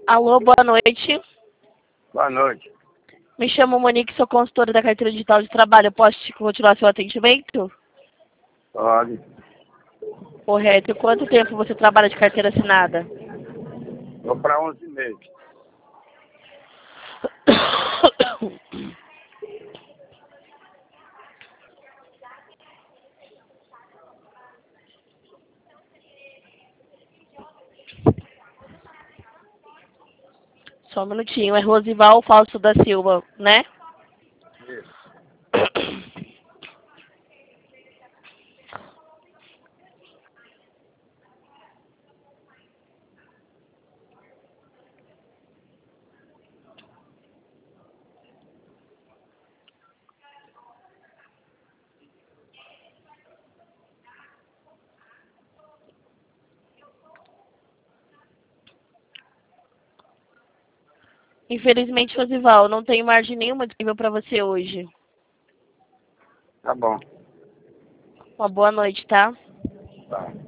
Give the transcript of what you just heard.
Alô, boa noite. Boa noite. Me chamo Monique, sou consultora da carteira digital de trabalho. Posso continuar seu atendimento? Pode. Correto. E quanto tempo você trabalha de carteira assinada? Vou para 11 meses. Só um minutinho. É Rosival Fausto da Silva, né? Isso. Infelizmente, Rosival, não tenho margem nenhuma disponível para você hoje. Tá bom. Uma boa noite, tá? Tá.